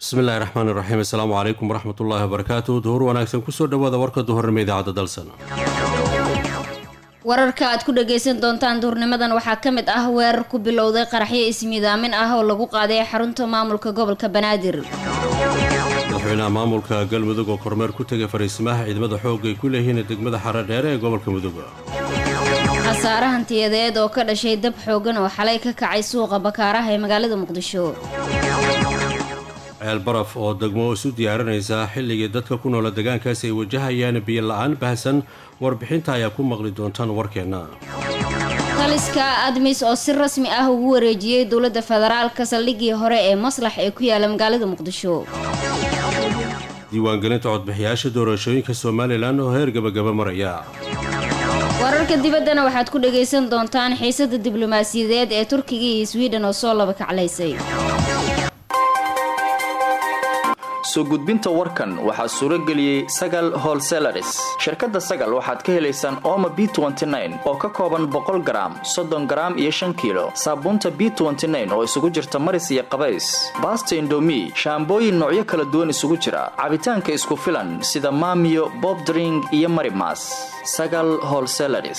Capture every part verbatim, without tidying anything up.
bismillahi raxmaani raxiim assalaamu calaykum waraxmatullaahi wabarakaatu duhur wanaagsan kusoo dhawaada warka duhurnimo idaacadda dalsan wararka aad ku dhagaysan doontaan duhurnimadan waxaa ka mid ah weerar ku bilowday qaraxyo ismiidaamin ah oo lagu qaaday xarunta maamulka gobolka banaadir madaxweynaha maamulka galmudug oo kormeer ku tegay fariisimaha ciidamada xoogga ay ku leeyihiin degmada xaradheere ee gobolka mudug khasaare hantiyadeed oo ka dhashay dab xoogan oo xalay ka kacay suuqa bakaaraha ee magaalada muqdisho ceel baraf oo degmo isu diyaarinaysa xilligii dadka ku noola deegaankaas ay wajahayaan biyo la-aan baahsan warbixinta ayaa ku maqli doontaan warkeenna taliska admis oo si rasmi ah ugu wareejiyey dowladda federaalka saldhiggii hore ee maslax ee ku yaala magaalada muqdisho diiwaangelinta codbixiyaasha doorashooyinka somalilan oo heer gabagaba maraya wararka dibaddana waxaad ku dhagaysan doontaan xiisada diblomaasiyadeed ee turkiga iyo sweden oo soo laba kaclaysay soo gudbinta warkan waxaa suuro geliyey sagal holselaris shirkadda sagal waxaad ka helaysaan ooma b oo ka kooban boqol garaam soddon garaam iyo shan kiilo saabuunta b oo isugu jirta maris iyo qabays baasta indomi shaambooyin noocyo kala duwan isugu jira cabitaanka isku filan sida maamiyo bobdring iyo marimas sagal holselaris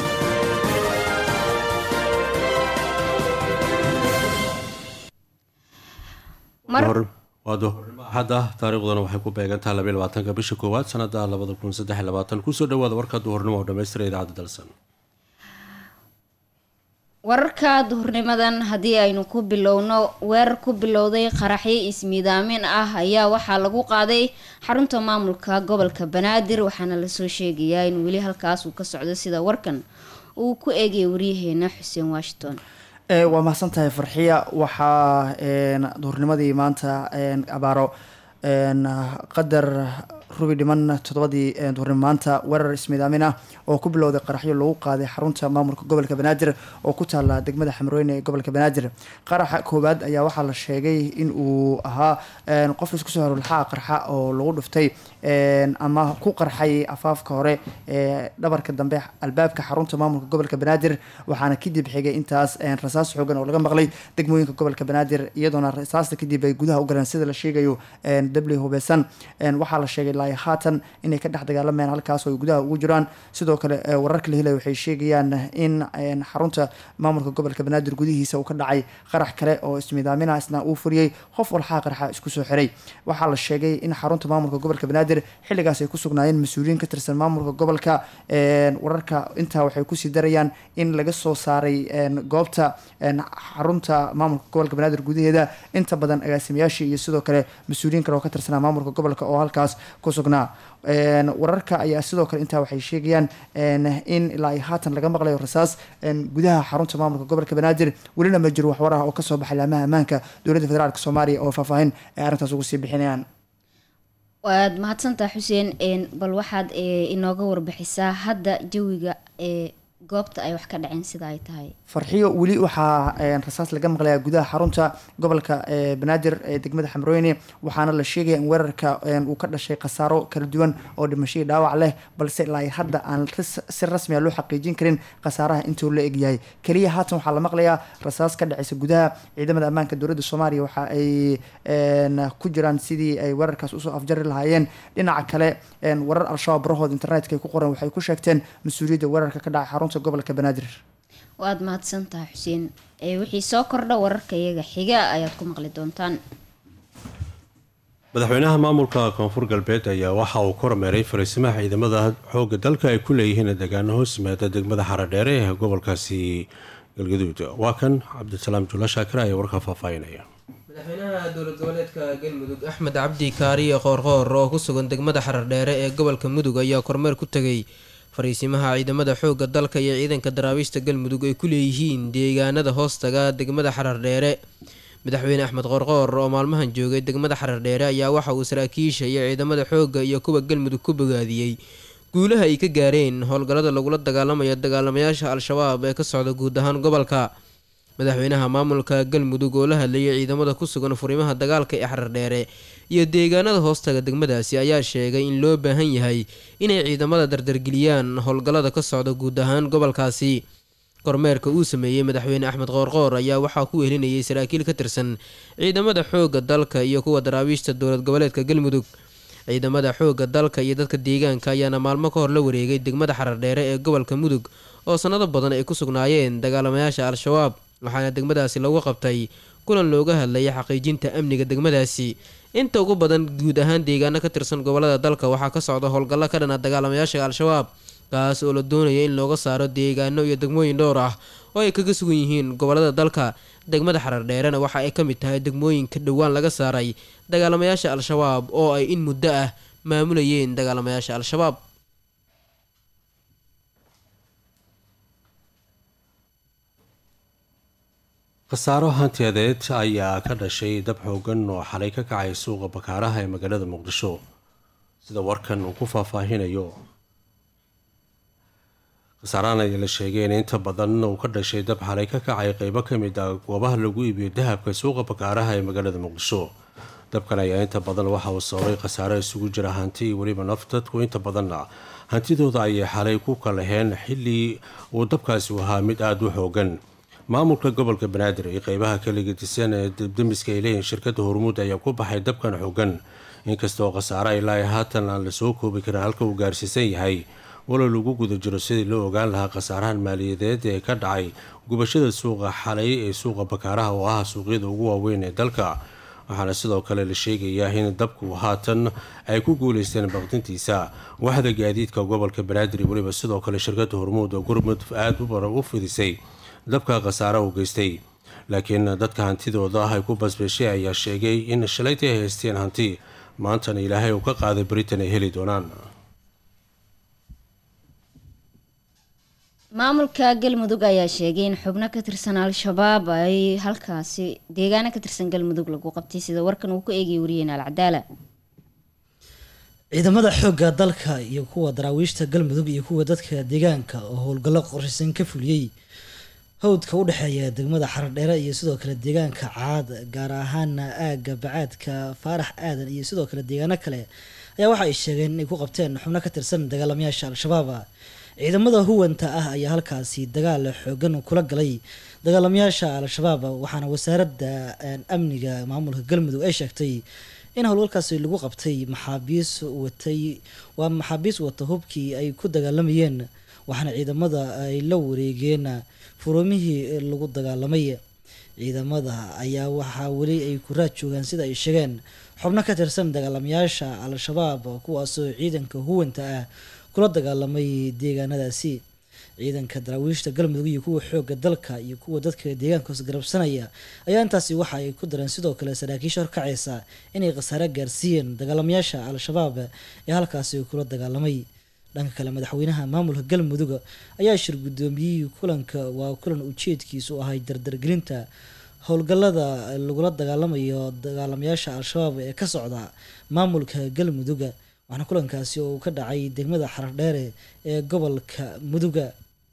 waa duhurnimo axad ah taariikhduna waxay ku beegantaha labaiy labaatanka bisha koowaad sanada labada kun saddex iy labaatan kusoo dhawaada warka duhurnimo oo dhamaystira idaacadda dalsan wararka duhurnimadan haddii aynu ku bilowno weerar ku bilowday qaraxyo ismiidaamin ah ayaa waxaa lagu qaaday xarunta maamulka gobolka banaadir waxaana lasoo sheegayaa in weli halkaas uu ka socdo sida warkan uu ku eegaya waryaheena xuseen washington waa mahadsan tahay farxiya waxaa duhurnimadii maanta abaaro qadar rubi dhiman toddobadii duhurnimo maanta weerar ismiidaamin ah oo ku bilowday qaraxyo lagu qaaday xarunta maamulka gobolka banaadir oo ku taala degmada xamrooyne ee gobolka banaadir qaraxa koowaad ayaa waxaa la sheegay in uu ahaa qof isku soo horulxaa qarxa oo lagu dhuftay ama ku qarxay afaafka hore ee dhabarka dambe albaabka xarunta maamulka gobolka banaadir waxaana kadib xigay intaas rasaas xoogan oo laga maqlay degmooyinka gobolka banaadir iyadoona rasaasta kadib ay gudaha u galeen sida la sheegayo dabli hubeysan waxaa la sheegay ilaa haatan inay ka dhex dagaalamayaan halkaas oo ay gudaha ugu jiraan sidoo kale wararka la helay waxay sheegayaan in xarunta maamulka gobolka banaadir gudihiisa uu ka dhacay qarax kale oo ismiidaamina isna uu furiyey qof walxaa qarxa isku soo xiray waxaa la sheegay in xarunta maamulka gobolka banaadir xilligaas ay ku sugnaayeen mas-uuliyiin ka tirsan maamulka gobolka wararka intaa waxay kusii darayaan in laga soo saaray goobta xarunta maamulka gobolka banaadir gudaheeda inta badan agaasimayaashii iyo sidoo kale mas-uuliyiin kale oo ka tirsanaa maamulka gobolka oo halkaas ku sugnaa wararka ayaa sidoo kale intaa waxay sheegayaan in ilaa ay haatan laga maqlayo rasaas gudaha xarunta maamulka gobolka banaadir welina ma jiro waxwar ah oo kasoo baxay laamaha ammaanka dowladda federaalk soomaaliya oo faahfaahin ay arrintaas ugu sii bixinayaan waad mahadsantaha xuseen bal waxaad inooga warbixisaa hadda jawiga ee goobta ay wax ka dhaceen sida ay tahay farxiyo weli waxaa rasaas laga maqlayaa gudaha xarunta gobolka banaadir ee degmada xamrooyne waxaana la sheegaya in weerarka uu ka dhashay khasaaro kala duwan oo dhimasho iyo dhaawac leh balse ilaa hadda aan si rasmi a loo xaqiijin karin khasaaraha intuu la egyahay keliya haatan waxaa la maqlayaa rasaas ka dhacaysa gudaha ciidamada ammaanka dowladda soomaaliya waxa ay ku jiraan sidii ay weerarkaas usoo afjari lahaayeen dhinaca kale warar al-shabaab barahooda internetka ay ku qoran waxay ku sheegteen mas-uuliyadda weerarka ka dhacay xarunta gobolka banaadir waad mahadsantaha xuseen ee wixii soo kordha wararka iyaga xiga ayaad ku maqli doontaan madaxweynaha maamulka koonfur galbeed ayaa waxa uu kormeeray fariisimaha ciidamada xoogga dalka ay ku leeyihiin deegaano hoos yimaada degmada xaradheere ee gobolkaasi galgaduud waa kan cabdisalaam jula shaakir ayaa warka faahfaahinaya madaxweynaha dowlad goboleedka galmudug axmed cabdi kaariye qoorqoor oo ku sugan degmada xaradheere ee gobolka mudug ayaa kormeer ku tegay fariisimaha ciidamada xoogga dalka iyo ciidanka daraabiishta galmudug ay ku leeyihiin deegaanada hoostaga degmada xarardheere madaxweyne axmed qoorqoor oo maalmahan joogay degmada xarardheere ayaa waxa uu saraakiisha iyo ciidamada xoogga iyo kuwa galmudug ku bogaadiyey guulaha ay ka gaareen howlgallada lagula dagaalamayo dagaalamayaasha al-shabaab ee ka socda guud ahaan gobolka madaxweynaha maamulka galmudug oo la hadlayay ciidamada ku sugan furimaha dagaalka ee xarardheere iyo deegaanada hoostaga degmadaasi ayaa sheegay in loo baahan yahay inay ciidamada dardargeliyaan howlgallada ka socda guud ahaan gobolkaasi kormeerka uu sameeyey madaxweyne axmed qoorqoor ayaa waxaa ku wehelinayay saraakiil ka tirsan ciidamada xoogga dalka iyo kuwa daraawiishta dowlad goboleedka galmudug. ciidamada xoogga dalka iyo dadka deegaanka ayaana maalmo ka hor la wareegay degmada xarardheere ee gobolka mudug oo sanado badan ay ku sugnaayeen dagaalamayaasha al-shabaab, waxaana degmadaasi lagu qabtay kulan looga hadlayay xaqiijinta amniga degmadaasi. inta ugu badan guud ahaan deegaano ka tirsan gobolada dalka waxaa ka socda howlgallo ka dhana dagaalamayaasha al-shabaab, kaas oo la doonaya in looga saaro deegaano iyo degmooyin dhowr ah oo ay kaga sugan yihiin gobolada dalka. degmada xarardheerena waxa ay ka mid tahay degmooyinka dhowaan laga saaray dagaalamayaasha al-shabaab oo ay in muddo ah maamulayeen dagaalamayaasha al-shabaab. khasaaro hantiyadeed ayaa ka dhashay dab xoogan oo xalay ka kacay suuqa bakaaraha ee magaalada muqdisho, sida warkan uu ku faahfaahinayo. khasaaraan ayaa la sheegay in inta badan uu ka dhashay dab xalay ka kacay qeybo ka mid ah goobaha lagu iibiyo dahabka suuqa bakaaraha ee magaalada muqdisho. dabkan ayaa inta badan waxa uu sababay khasaaro isugu jira hanti iyo weliba naf. dadku inta badanna hantidooda ayay xalay ku kalaheen xilli uu dabkaasi ahaa mid aada u xoogan. maamulka gobolka banaadir iyo qeybaha kala gedisan ee dabdamiska ay leeyihiin shirkadda hormuud ayaa ku baxay dabkan xoogan, inkastoo khasaaro ilaa haatan aan la soo koobi karin halka uu gaarsiisan yahay, walow lagu guda jiro sidii loo ogaan lahaa khasaarahan maaliyadeed ee ka dhacay gubashada suuqa xalay ee suuqa bakaaraha oo ah suuqyada ugu waaweyn ee dalka. waxaana sidoo kale la sheegayaa in dabku haatan ay ku guuleysteen baqdintiisa waxda gaadiidka gobolka banaadir iyo weliba sidoo kale shirkadda hormuud oo gurmud aada u baran u fidisay dabka khasaaro u geystay. laakiin dadka hantidooda ah ay ku basbeshay ayaa sheegay in shalaytay ay haysteen hanti, maantana ilaahay uu ka qaaday britain ay heli doonaan. maamulka galmudug ayaa sheegay in xubno ka tirsan al-shabaab ay halkaasi deegaano ka tirsan galmudug lagu qabtay, sida warkan uu ku eegay wariyeen alcadaala. ciidamada xoogga dalka iyo kuwa daraawiishta galmudug iyo kuwa dadka deegaanka oo howlgallo qorshaysan ka fuliyey hawdka u dhexeeya degmada xarardheere iyo sidoo kale deegaanka caad, gaar ahaana aagga bacaadka faarax aadan iyo sidoo kale deegaano kale ayaa waxa ay sheegeen inay ku qabteen xubno ka tirsan dagaalamayaasha al-shabaab. ciidamada huwanta ah ayaa halkaasi dagaal xoogan kula galay dagaalamayaasha al-shabaab, waxaana wasaaradda amniga maamulka galmudug ay sheegtay in howlgalkaasi lagu qabtay maxaabiis watay waa maxaabiis wata hubkii ay ku dagaalamayeen, waxaana ciidamada ay la wareegeen furoomihii lagu dagaalamay. ciidamada ayaa waxaa weli ay ku raad joogaan sida ay sheegeen xubno ka tirsan dagaalamayaasha al-shabaab kuwaasoo ciidanka huwanta ah kula dagaalamay deegaanadaasi. ciidanka daraawiishta galmudug iyo kuwa xoogga dalka iyo kuwa dadka deegaanka hoos garabsanaya ayaa intaasi waxa ay ku dareen sidoo kale saraakiisha horkacaysa inay khasaare gaarsiiyeen dagaalamayaasha al-shabaab ee halkaasi kula dagaalamay. dhanka kale madaxweynaha maamulka galmudug ayaa shir guddoomiyey kulanka waa kulan ujeedkiisu ahay dardargelinta howlgallada lagula dagaalamayo dagaalamayaasha al-shabaab ee ka socda maamulka galmudug, waxaana kulankaasi oo uu ka dhacay degmada xarardheere ee gobolka muduga.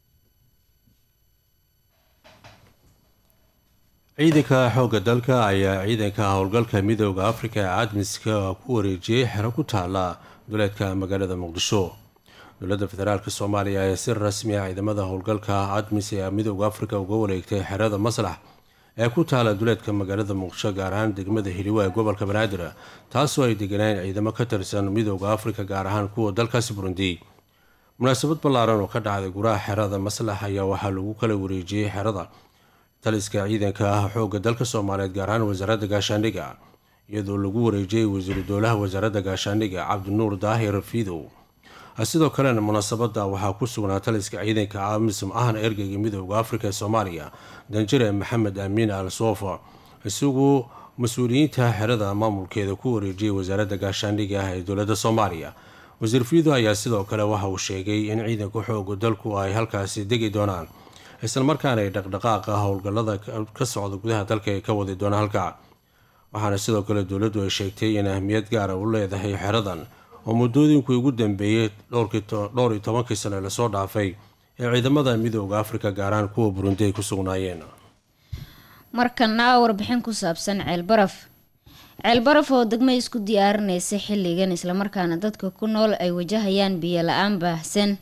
ciidanka xoogga dalka ayaa ciidanka howlgalka midooda afrika ee cadmiska ku wareejiyey xero ku taala duleedka magaalada muqdisho. dowladda federaalk soomaaliya ayaa si rasmi ah ciidamada howlgalka cadmis ee midooda afrika uga wareegtay xerada maslax ee ku taala duleedka magaalada muqdisho, gaar ahaan degmada hiliwa ee gobolka banaadir, taasoo ay deganaan ciidamo ka tirsan midooda afrika gaar ahaan kuwa dalkaasi burundi. munaasabad ballaaran oo ka dhacday guraha xerada maslax ayaa waxaa lagu kala wareejiyey xerada taliska ciidanka ah xoogga dalka soomaaliyeed gaar ahaan wasaaradda gaashaandhigga, iyadoo lagu wareejiyey wasiiru dowlaha wasaaradda gaashaandhigga cabdinuur daahir fiidow. sidoo kalena munaasabada waxaa ku sugnaa taliska ciidanka amisom ahna ergeyga midooda afrika ee soomaaliya danjire maxamed amiin al sofa, isagu mas-uuliyiinta xerada maamulkeeda ku wareejiyay wasaaradda gaashaandhigga ah ee dowladda soomaaliya. wasiir fiido ayaa sidoo kale waxa uu sheegay in ciidanka xooga dalku ay halkaasi degi doonaan, islamarkaana ay dhaqdhaqaaqa howlgallada ka socda gudaha dalka ay ka wadi doonaan halka. waxaana sidoo kale dowladdu ay sheegtay in ahmiyad gaara u leedahay xeradan oo muddooyinkii ugu dambeeyey dhowr iyo tobankii sane lasoo dhaafay ee ciidamada midooda afrika gaaraan kuwa burundi ay ku sugnaayeen. markana warbixin ku saabsan ceelbaraf ceelbaraf oo degmo isku diyaarinaysa xilligan islamarkaana dadka ku nool ay wajahayaan biyo la-aan baahsan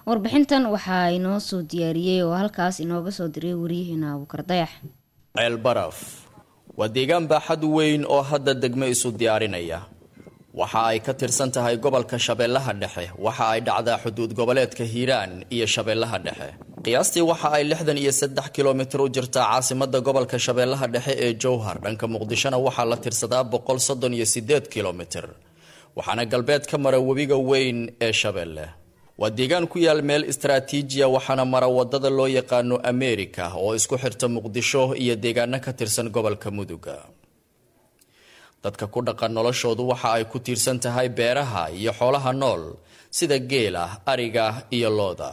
warbixintan waxaa inoo soo diyaariyey oo halkaas inooga soo diray wariyaheena Abuukar Dayax. ceelbaraf waa deegaan baaxad weyn oo hadda degmo isu diyaarinaya. waxa ay ka tirsan tahay gobolka Shabeellaha Dhexe, waxa ay dhacdaa xuduud goboleedka Hiiraan iyo Shabeellaha Dhexe. qiyaastii waxa ay lixdan iyo saddex kiiloomitir u jirtaa caasimadda gobolka Shabeellaha Dhexe ee Jowhar. dhanka Muqdishona waxaa la tirsadaa boqol soddon iyo siddeed kiiloomitir, waxaana galbeed ka mara webiga weyn ee Shabeelle. waa deegaan ku yaal meel istaraatiijiya, waxaana mara wadada loo yaqaano America oo isku xirta Muqdisho iyo deegaano ka tirsan gobolka Mudug. dadka ku dhaqan noloshoodu waxa ay ku tiirsan tahay beeraha iyo xoolaha nool sida geela, ariga iyo looda.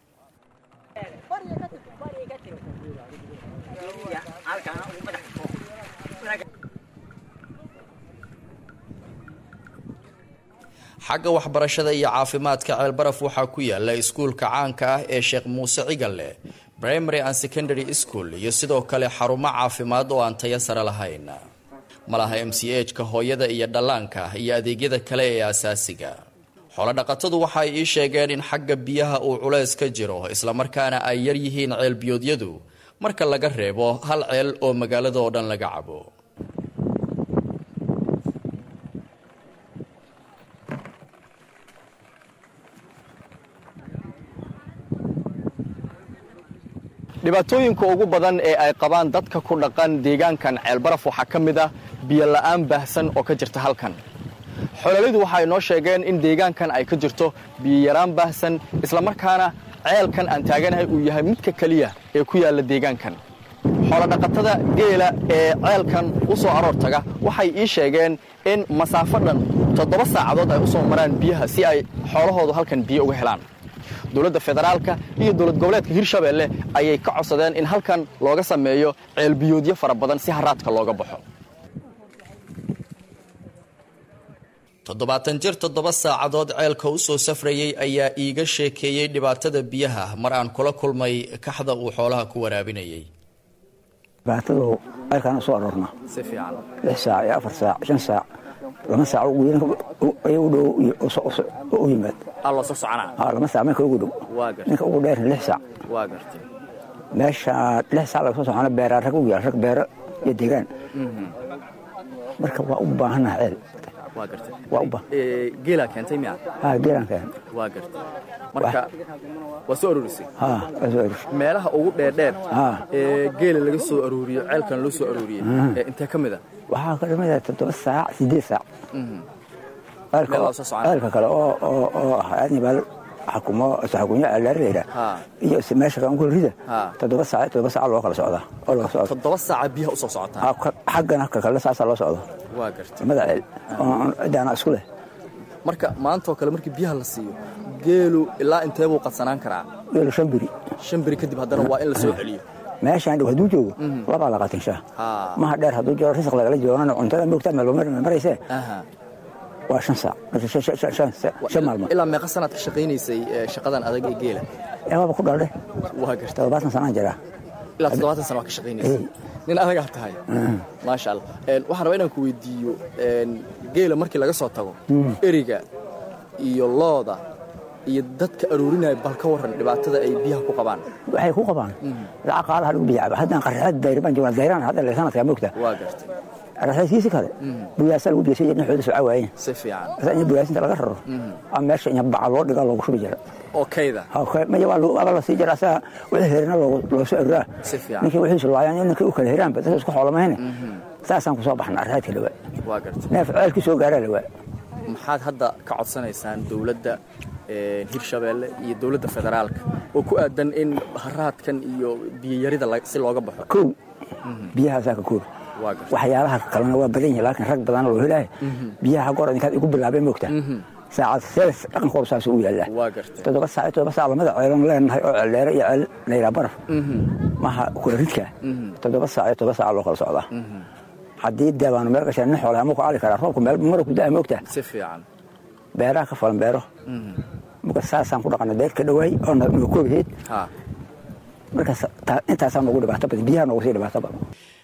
xagga waxbarashada iyo caafimaadka ceelbaraf waxaa ku yaala iskuulka caanka ah ee Sheekh Muuse Cigalle Primary and Secondary School iyo sidoo kale xarumo caafimaad oo aan tayo sare lahayn. malaha M C H ka hooyada iyo dhallaanka iyo adeegyada kale ee asaasiga. xoolo dhaqatadu waxa ay ii sheegeen in xagga biyaha uu culays ka jiro, isla markaana ay yar yihiin ceel biyoodyadu marka laga reebo hal ceel oo magaalada oo dhan laga cabo. dhibaatooyinka ugu badan ee ay qabaan dadka ku dhaqan deegaankan ceelbaraf waxaa ka mid ah biyo la'aan baahsan oo ka jirta halkan. xoolalidu waxa ay noo sheegeen in deegaankan ay ka jirto biyo yaraan baahsan, isla markaana ceelkan aan taaganahay uu yahay midka kaliya ee ku yaala deegaankan. xoolo dhaqatada geela ee ceelkan u soo aroor taga waxay ii sheegeen in masaafo dhan toddoba saacadood ay u soo maraan biyaha si ay xoolahoodu halkan biyo uga helaan. dowladda federaalka iyo dowlad goboleedka Hirshabeelle ayay ka codsadeen in halkan looga sameeyo ceel biyoodyo fara badan si haraadka looga baxo. toddobaatan jir toddoba saacadood ceelka u soo safrayay ayaa iiga sheekeeyay dhibaatada biyaha mar aan kula kulmay kaxda uu xoolaha ku waraabinayay. dhibaatadu ceelkan soo aroorna si fiican lix saac iyo afar saac shan saac lama saac ugu yar ay u dhow u yimaad alla soo socona ah lama saac marka ugu dhow waa gartay ninka ugu dheer lix saac waa gartay meesha lix saac laga soo socona beera rag ugu yar rag beera iyo deegaan marka waa u baahanahay ceel waa gartay waa u baahan ee geela keentay miya ha geelan keen waa gartay marka waa soo aruurisay ha waa soo aruurisay meelaha ugu dheerdheer ha ee geela laga soo aruuriyo ceelkan loo soo aruuriyay ee inta kamid ah waxaa ka dhimay toddoba saac siddeed saac ceelka kale oo oo oo yani bal xakumo saxakunya alareera iyo meesha kan ku rida toddoba saac toddoba saac loo kala socda oo loo socdo toddoba saac biyaha u soo socota xaggana ka kala saac loo socdo waa gartay madaceel oo daana isku leh marka maanta oo kale markii biyaha la siiyo geelu ilaa intee buu qadsanaan karaa geelu shan biri shan biri kadib haddana waa in la soo celiyo meeshaan dhow hadduu joogo laba la qaatin shaa maha dheer hadduu jiro risq lagala joogana cuntada moogtaa meel maraysee waa shan saac shan maalmood ilaa meeqa sanaad ka shaqaynaysay shaqadan adag ee geela ee waaba ku dhaldhe waa gartay toddobaatan sanaan jiraa ilaa toddobaatan sana waa ka shaqaynaysay nin adagaa tahay maasha allah waxaan rabaa inaan ku weydiiyo geela markii laga soo tago eriga iyo looda iyo dadka aruurinaya bal ka waran dhibaatada ay biyaha ku qabaan waxay ku qabaan lacag qaalaha lagu biyaaba haddaan qarxad dayrban joogaan dayraan hadda la sanadka moogta waa gartay raxaysiisi kale buyaasa lagu biyasay in xoolo soo cawaayeen si fiican in buyaasinta laga raro ama meesha in bacal loo dhiga loogu shubi jira oo kayda okay ma yawa loo abala sii jira saa wixii heerna loo loo soo araa si fiican ninkii wixii soo laayaan ninkii u kala heeraan bad isku xoolamayna saasaan ku soo baxnaa raadka dhawa waa gartay neef ceelki soo gaaray dhawa maxaad hadda ka codsanaysaan dawladda ee Hirshabeelle iyo dawladda federaalka oo ku aadan in haraadkan iyo biyo yarida si looga baxo ko biyaha saaka koor waxyaalaha kalena waa badan yahay laakiin rag badan loo helay biyaha goor inkaad igu bilaabay moogta saacad sees dhaqan qof saas u yaala waa gartay toddoba saac toddoba saac lamada ceelan leenahay oo celeera iyo ceel leeyra baraf maha ku ridka toddoba saac toddoba saac loo kala socdaa haddii deebaan meel gashay nin xoolaha ma ku cali karaa roobku meel mar ku daa moogta si fiican beeraha ka falan beero marka saasaan ku dhaqanay beer ka dhawaay oo na koobayd ha marka intaasaan ugu dhibaato badan biyaha noogu sii dhibaato badan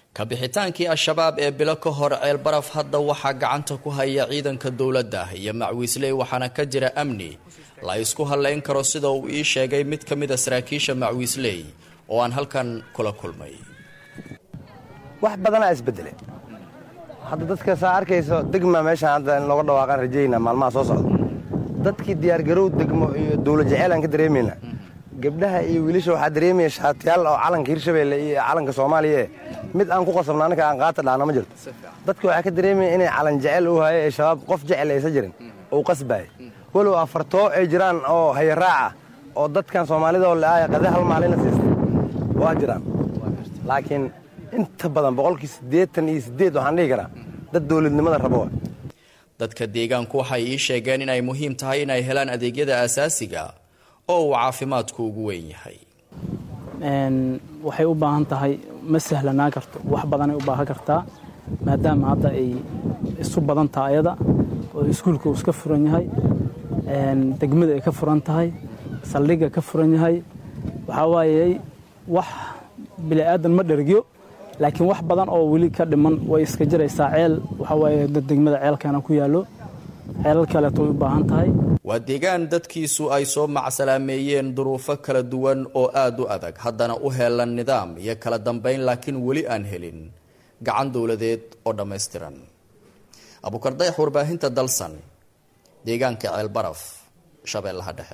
kabixitaankii al-shabaab ee bilo ka hor ceelbaraf hadda waxaa gacanta ku haya ciidanka dowladda iyo macwiisley waxaana ka jira amni la isku halayn karo sida uu ii sheegay mid ka mid a saraakiisha macwiisley oo aan halkan kula kulmay. wax badanaa isbedele hadda dadka saa arkayso degma meeshaan hadda in looga dhawaaqaan rajaynaa maalmaha soo socda dadkii diyaargarow degmo iyo dowlad jeceyl aan ka dareemayna gabdhaha iyo wiilasha waxaa dareemaya shaatiyaal oo calanka hirshabeelle iyo calanka soomaaliya mid aan ku qasabna anaka aan qaata dhahna ma jirto dadka waxaa ka dareemaya inay calan jecel u haye ee shabaab qof jecel aysan jirin oo qasbaaya walow afartoo ay jiraan oo hayaraaca oo dadkan soomaalida oo la-aaya qade hal maalina siista waa jiraan laakiin inta badan boqolkii siddeetan iyo siddeed waxaan dhihi karaa dad dowladnimada rabo. dadka deegaanku waxay ii sheegeen inay muhiim tahay inay helaan adeegyada aasaasiga oo uu caafimaadku ugu weyn yahay. waxay u baahan tahay ma sahlanaa karto wax badanay u baahan kartaa maadaama hadda ay isu badan tahay ayada oo iskuulka uu iska furan yahay degmada ay ka furan tahay saldhigga ka furan yahay waxaa waaye wax bini aadan ma dhergyo laakiin wax badan oo weli ka dhiman way iska jiraysaa ceel waxaa waaye degmada ceelkana ku yaallo ceelal kaleeto way u baahan tahay. waa deegaan dadkiisu ay soo macsalaameeyeen duruufo kala duwan oo aad u adag haddana u heelan nidaam iyo kala dambayn laakiin weli aan helin gacan dowladeed oo dhammaystiran. abukardayax warbaahinta dalsan deegaanka ceelbaraf shabeellaha dhexe.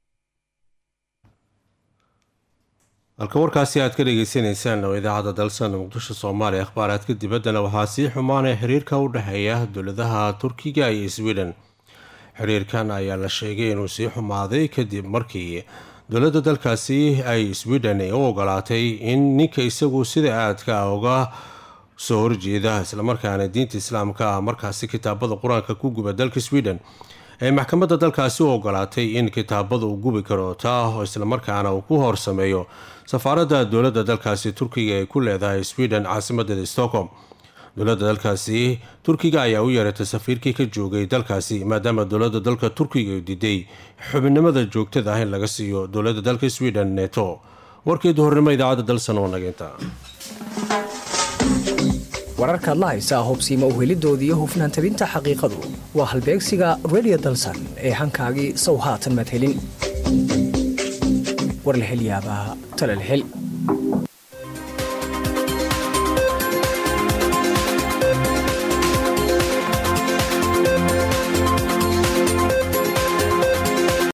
halka warkaasi aad ka dhegeysaneysaan oo idaacadda dalsan muqdisho soomaaliya akhbaaraadka dibaddana waxaa sii xumaanaya xiriirka u dhexeeya dowladaha turkiga iyo sweden. xiriirkan ayaa la sheegay inuu sii xumaaday kadib markii dowladda dalkaasi ay sweden u ogolaatay in ninka isagu sida aadka uga soo horjeeda islamarkaana diinta islaamka ah markaasi kitaabada qur-aanka ku guba dalka sweden ee maxkamadda dalkaasi u ogolaatay in kitaabada uu gubi karo taa oo islamarkaana uu ku horsameeyo safaaradda dowladda dalkaasi turkiga ee ku leedahay sweden caasimadda stockholm. dowladda dalkaasi turkiga ayaa u yeeratay safiirkii ka joogay dalkaasi maadaama dowladda dalka turkiga diiday xubinimada joogtada ah in laga siiyo dowladda dalka sweden neto. warkeedu hornimo idaacadda dalsan oo nageynta wararkaad la haysaa hubsiima u helidoodii iyo hufnaan tabinta xaqiiqadu waa halbeegsiga radio dalsan ee hankaagii sow haatan madhelin war la hel yaabaa tala la hel.